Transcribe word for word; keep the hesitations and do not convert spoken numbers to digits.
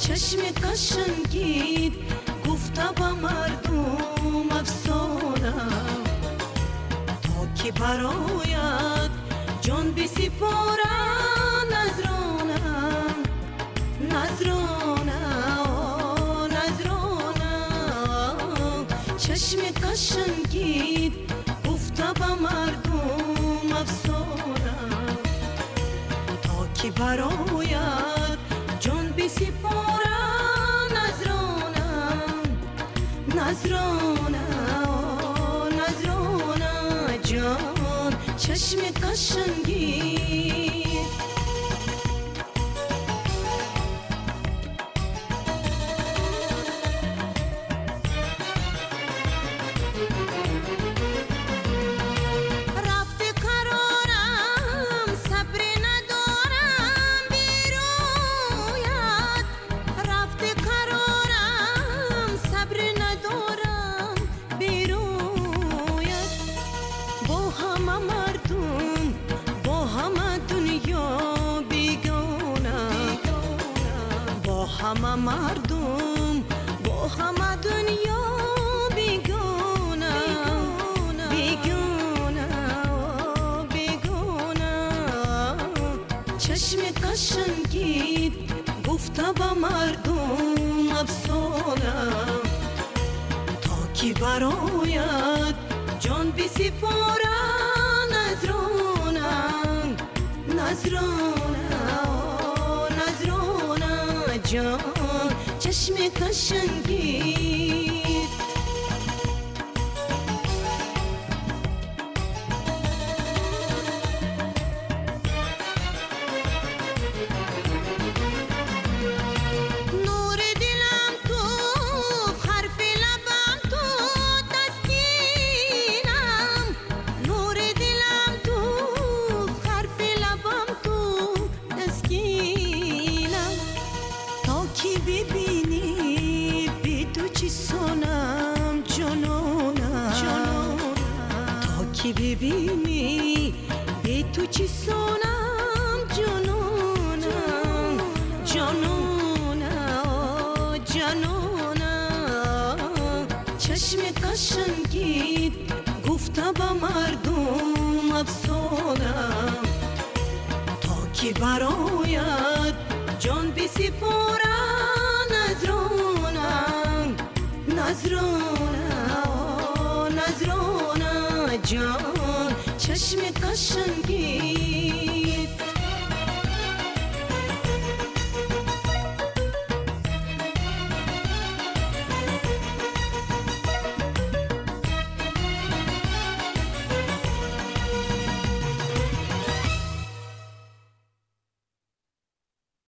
چشم قشنگیت گفته با مردم افسانم، تا که برایت جان بسپارم نذرانم نذرانم نذرانم. چشم قشنگیت گفته با مردم افسانم، تا که برایت جان بسپارم نذرانم نذرانم نذرانم. جان چشم قشنگیت همه مردم با همه دنیا بیگانه بیگانه بیگانه. چشم قشنگیت گفته با مردم افسانم، تا که برایت جان بسپارم نذرانم نذرانم. جان چشم قشنگیت نور دلم تو، حرف لبم تو، تسکینم. نور دلم تو، حرف لبم تو، تسکینم. تا که ببینی بی تو چی سانم جانانم، تا که ببینی بی تو چی سانم جانانم جانانم جانانم. چشم قشنگیت گفته با مردم افسانم، تا که برایت جان بسپارم نذرانم نذرانم نذرانم. جان چشم قشنگیت